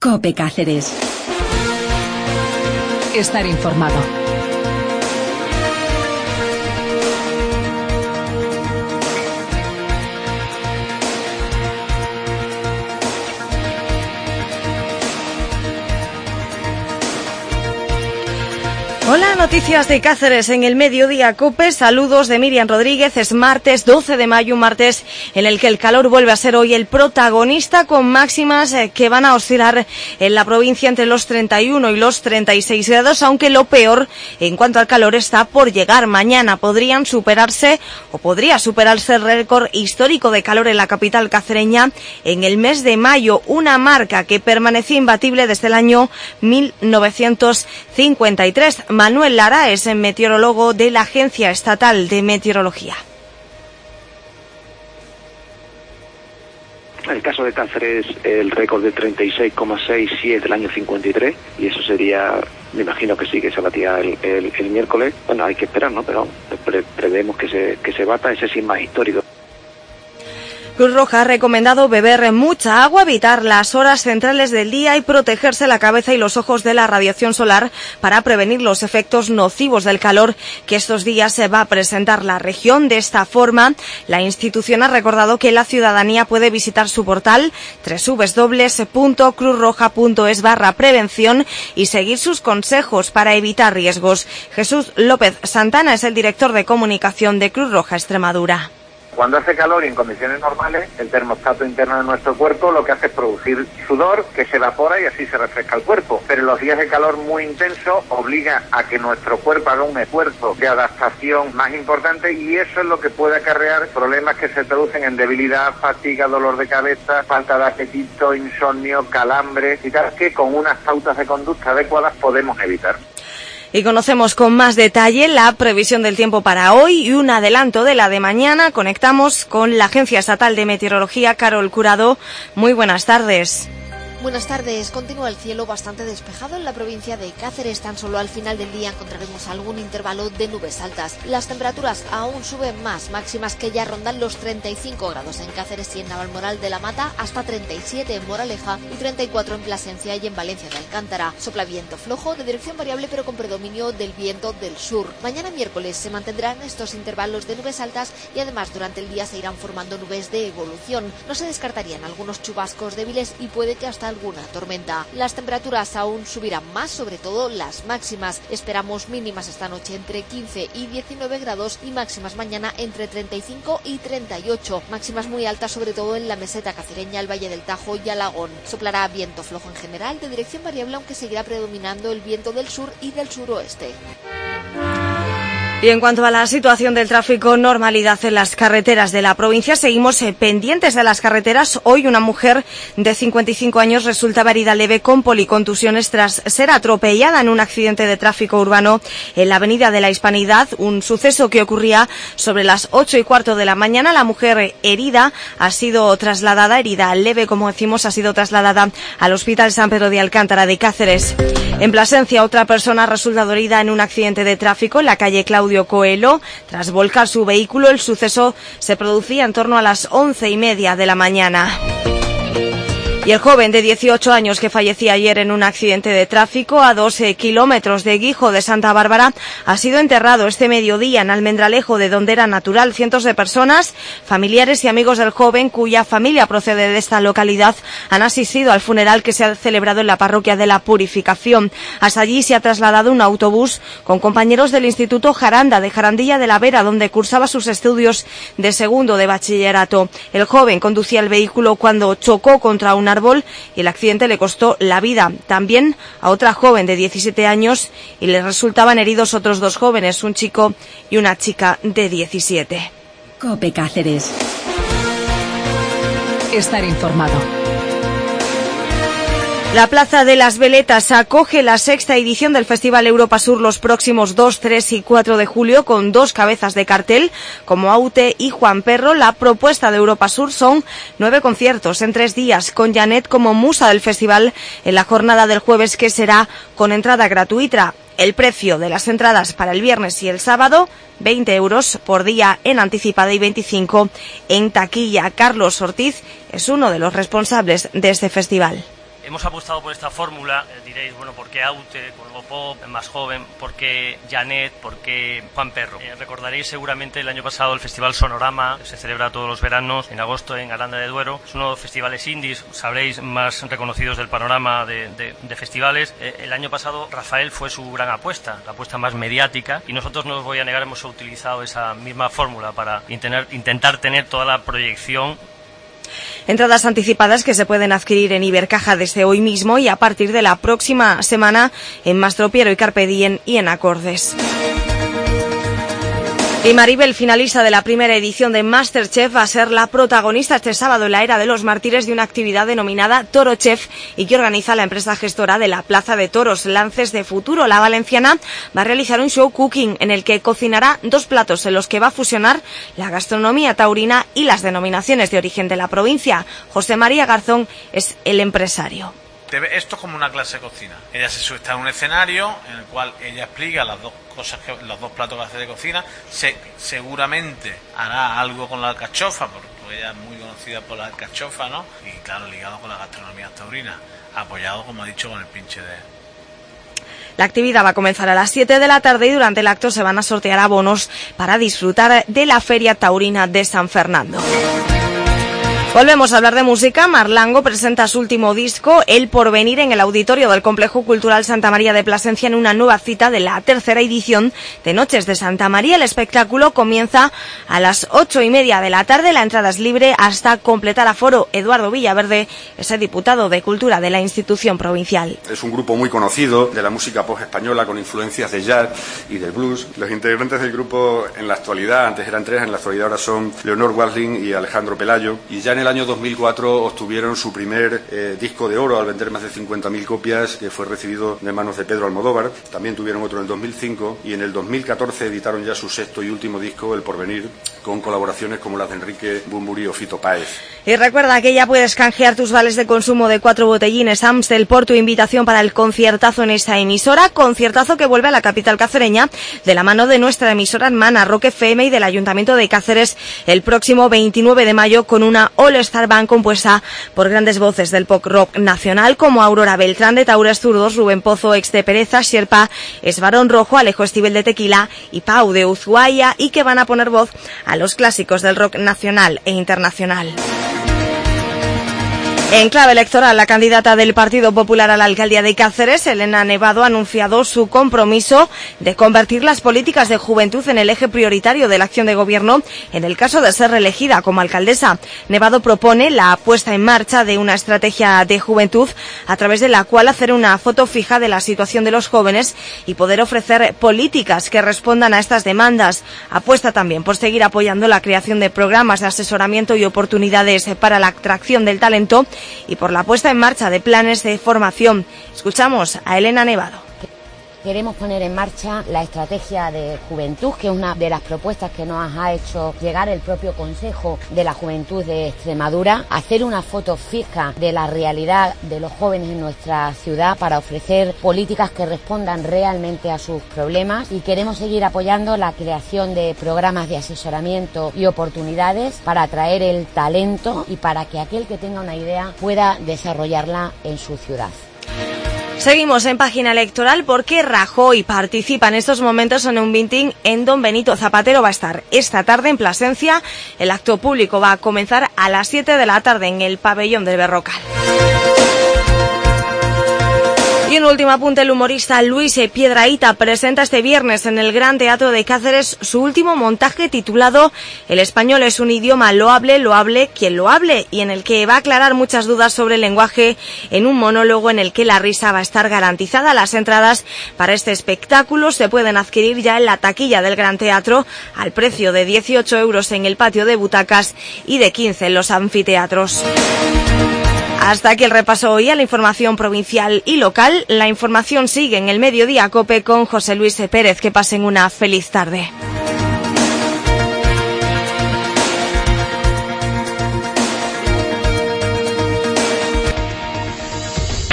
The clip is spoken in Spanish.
COPE Cáceres. Estar informado. Hola, noticias de Cáceres en el mediodía COPE. Saludos de Miriam Rodríguez. Es martes 12 de mayo, un martes en el que el calor vuelve a ser hoy el protagonista, con máximas que van a oscilar en la provincia entre los 31 y los 36 grados, aunque lo peor en cuanto al calor está por llegar. Mañana podría superarse el récord histórico de calor en la capital cacereña en el mes de mayo, una marca que permaneció imbatible desde el año 1953. Manuel Lara es meteorólogo de la Agencia Estatal de Meteorología. En el caso de Cáceres, el récord de 36,6 sí es del año 53, y eso sería, me imagino que sí, que se batía el miércoles. Bueno, hay que esperar, ¿no? Pero prevemos que se bata, ese sí más histórico. Cruz Roja ha recomendado beber mucha agua, evitar las horas centrales del día y protegerse la cabeza y los ojos de la radiación solar para prevenir los efectos nocivos del calor que estos días se va a presentar la región. De esta forma, la institución ha recordado que la ciudadanía puede visitar su portal www.cruzroja.es/prevención y seguir sus consejos para evitar riesgos. Jesús López Santana es el director de comunicación de Cruz Roja Extremadura. Cuando hace calor y en condiciones normales, el termostato interno de nuestro cuerpo lo que hace es producir sudor que se evapora y así se refresca el cuerpo. Pero en los días de calor muy intenso obliga a que nuestro cuerpo haga un esfuerzo de adaptación más importante, y eso es lo que puede acarrear problemas que se traducen en debilidad, fatiga, dolor de cabeza, falta de apetito, insomnio, calambres y tal, que con unas pautas de conducta adecuadas podemos evitar. Y conocemos con más detalle la previsión del tiempo para hoy y un adelanto de la de mañana. Conectamos con la Agencia Estatal de Meteorología, Carol Curado. Muy buenas tardes. Buenas tardes. Continúa el cielo bastante despejado en la provincia de Cáceres. Tan solo al final del día encontraremos algún intervalo de nubes altas. Las temperaturas aún suben más, máximas que ya rondan los 35 grados en Cáceres y en Navalmoral de la Mata, hasta 37 en Moraleja y 34 en Plasencia y en Valencia de Alcántara. Sopla viento flojo de dirección variable, pero con predominio del viento del sur. Mañana miércoles se mantendrán estos intervalos de nubes altas y además durante el día se irán formando nubes de evolución. No se descartarían algunos chubascos débiles y puede que hasta alguna tormenta. Las temperaturas aún subirán más, sobre todo las máximas. Esperamos mínimas esta noche entre 15 y 19 grados y máximas mañana entre 35 y 38. Máximas muy altas sobre todo en la meseta cacereña, el Valle del Tajo y Alagón. Soplará viento flojo en general de dirección variable, aunque seguirá predominando el viento del sur y del suroeste. Y en cuanto a la situación del tráfico, normalidad en las carreteras de la provincia. Seguimos pendientes de las carreteras. Hoy una mujer de 55 años resultaba herida leve con policontusiones tras ser atropellada en un accidente de tráfico urbano en la avenida de la Hispanidad, un suceso que ocurría sobre las 8:15 de la mañana. La mujer herida leve, como decimos, ha sido trasladada al Hospital San Pedro de Alcántara de Cáceres. En Plasencia, otra persona ha resultado herida en un accidente de tráfico en la calle Claudio Coelho. Tras volcar su vehículo, el suceso se producía en torno a las 11:30 de la mañana. Y el joven de 18 años que fallecía ayer en un accidente de tráfico a 12 kilómetros de Guijo de Santa Bárbara ha sido enterrado este mediodía en Almendralejo, de donde era natural. Cientos de personas, familiares y amigos del joven, cuya familia procede de esta localidad, han asistido al funeral que se ha celebrado en la parroquia de la Purificación. Hasta allí se ha trasladado un autobús con compañeros del Instituto Jaranda de Jarandilla de la Vera, donde cursaba sus estudios de segundo de bachillerato. El joven conducía el vehículo cuando chocó contra un árbol y el accidente le costó la vida también a otra joven de 17 años y le resultaban heridos otros dos jóvenes, un chico y una chica de 17. COPE Cáceres. Estar informado. La Plaza de las Veletas acoge la 6ª edición del Festival Europa Sur los próximos 2, 3 y 4 de julio con 2 cabezas de cartel como Aute y Juan Perro. La propuesta de Europa Sur son 9 conciertos en 3 días, con Janet como musa del festival en la jornada del jueves, que será con entrada gratuita. El precio de las entradas para el viernes y el sábado, 20 euros por día en anticipada y 25 en taquilla. Carlos Ortiz es uno de los responsables de este festival. Hemos apostado por esta fórmula, diréis, bueno, ¿por qué Aute, por algo pop, más joven? ¿Por qué Janet? ¿Por qué Juan Perro? Recordaréis seguramente el año pasado el Festival Sonorama, se celebra todos los veranos, en agosto en Aranda de Duero. Es uno de los festivales indies, sabréis, más reconocidos del panorama de festivales. El año pasado Rafael fue su gran apuesta, la apuesta más mediática, y nosotros, no os voy a negar, hemos utilizado esa misma fórmula para intentar tener toda la proyección. Entradas anticipadas que se pueden adquirir en Ibercaja desde hoy mismo y a partir de la próxima semana en Mastropiero y Carpe Diem y en Acordes. Y Maribel, finalista de la primera edición de MasterChef, va a ser la protagonista este sábado en la Era de los Mártires de una actividad denominada Toro Chef y que organiza la empresa gestora de la Plaza de Toros, Lances de Futuro. La valenciana va a realizar un show cooking en el que cocinará 2 platos en los que va a fusionar la gastronomía taurina y las denominaciones de origen de la provincia. José María Garzón es el empresario. Esto es como una clase de cocina. Ella está en un escenario en el cual ella explica los 2 platos que hace de cocina. Seguramente hará algo con la alcachofa, porque ella es muy conocida por la alcachofa, ¿no? Y claro, ligado con la gastronomía taurina, apoyado, como ha dicho, con el pinche de... La actividad va a comenzar a las 7 de la tarde y durante el acto se van a sortear abonos para disfrutar de la Feria Taurina de San Fernando. Volvemos a hablar de música. Marlango presenta su último disco, El Porvenir, en el auditorio del Complejo Cultural Santa María de Plasencia en una nueva cita de la 3ª edición de Noches de Santa María. El espectáculo comienza a las 8:30 de la tarde. La entrada es libre hasta completar aforo. Eduardo Villaverde es el diputado de Cultura de la institución provincial. Es un grupo muy conocido de la música pop española con influencias de jazz y del blues. Los integrantes del grupo en la actualidad, antes eran 3, en la actualidad ahora son Leonor Watling y Alejandro Pelayo, y ya en el año 2004 obtuvieron su primer disco de oro al vender más de 50.000 copias, que fue recibido de manos de Pedro Almodóvar. También tuvieron otro en el 2005 y en el 2014 editaron ya su 6º y último disco, El Porvenir, con colaboraciones como las de Enrique Bunbury o Fito Páez. Y recuerda que ya puedes canjear tus vales de consumo de 4 botellines Amstel por tu invitación para el conciertazo en esta emisora. Conciertazo que vuelve a la capital cacereña de la mano de nuestra emisora hermana Rock FM y del Ayuntamiento de Cáceres el próximo 29 de mayo con una All-Star Band compuesta por grandes voces del pop rock nacional como Aurora Beltrán de Taures Zurdos, Rubén Pozo ex de Pereza, Sherpa Esbarón Rojo, Alejo Estíbel de Tequila y Pau de Ushuaia, y que van a poner voz a los clásicos del rock nacional e internacional. En clave electoral, la candidata del Partido Popular a la alcaldía de Cáceres, Elena Nevado, ha anunciado su compromiso de convertir las políticas de juventud en el eje prioritario de la acción de gobierno en el caso de ser reelegida como alcaldesa. Nevado propone la puesta en marcha de una estrategia de juventud a través de la cual hacer una foto fija de la situación de los jóvenes y poder ofrecer políticas que respondan a estas demandas. Apuesta también por seguir apoyando la creación de programas de asesoramiento y oportunidades para la atracción del talento y por la puesta en marcha de planes de formación. Escuchamos a Elena Nevado. Queremos poner en marcha la estrategia de juventud, que es una de las propuestas que nos ha hecho llegar el propio Consejo de la Juventud de Extremadura, hacer una foto fija de la realidad de los jóvenes en nuestra ciudad para ofrecer políticas que respondan realmente a sus problemas, y queremos seguir apoyando la creación de programas de asesoramiento y oportunidades para atraer el talento y para que aquel que tenga una idea pueda desarrollarla en su ciudad. Seguimos en página electoral porque Rajoy participa en estos momentos en un meeting en Don Benito Zapatero. Va a estar esta tarde en Plasencia. El acto público va a comenzar a las 7 de la tarde en el pabellón del Berrocal. Y un último apunte, el humorista Luis Piedrahita presenta este viernes en el Gran Teatro de Cáceres su último montaje titulado El español es un idioma, lo hable quien lo hable, y en el que va a aclarar muchas dudas sobre el lenguaje en un monólogo en el que la risa va a estar garantizada. Las entradas para este espectáculo se pueden adquirir ya en la taquilla del Gran Teatro al precio de 18 euros en el patio de butacas y de 15 en los anfiteatros. Hasta aquí el repaso hoy a la información provincial y local. La información sigue en el Mediodía COPE con José Luis Pérez. Que pasen una feliz tarde.